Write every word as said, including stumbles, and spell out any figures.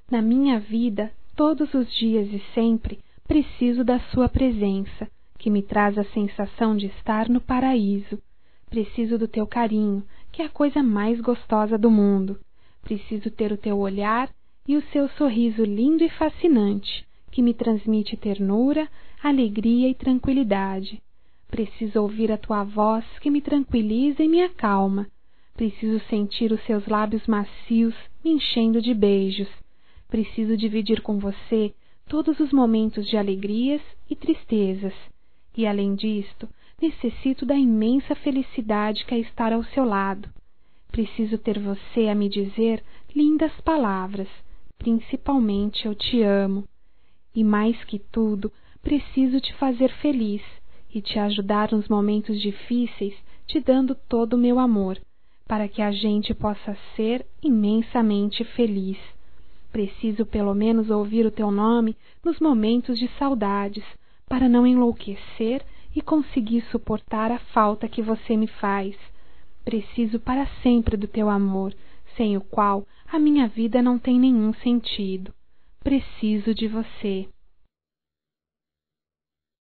Na minha vida, todos os dias e sempre, preciso da sua presença, que me traz a sensação de estar no paraíso. Preciso do teu carinho, que é a coisa mais gostosa do mundo. Preciso ter o teu olhar e o seu sorriso lindo e fascinante, que me transmite ternura, alegria e tranquilidade. Preciso ouvir a tua voz, que me tranquiliza e me acalma. Preciso sentir os seus lábios macios me enchendo de beijos. Preciso dividir com você todos os momentos de alegrias e tristezas. E, além disto, necessito da imensa felicidade que é estar ao seu lado. Preciso ter você a me dizer lindas palavras, principalmente eu te amo. E mais que tudo, preciso te fazer feliz e te ajudar nos momentos difíceis, te dando todo o meu amor, para que a gente possa ser imensamente feliz. Preciso pelo menos ouvir o teu nome nos momentos de saudades, para não enlouquecer e conseguir suportar a falta que você me faz. Preciso para sempre do teu amor, sem o qual a minha vida não tem nenhum sentido. Preciso de você.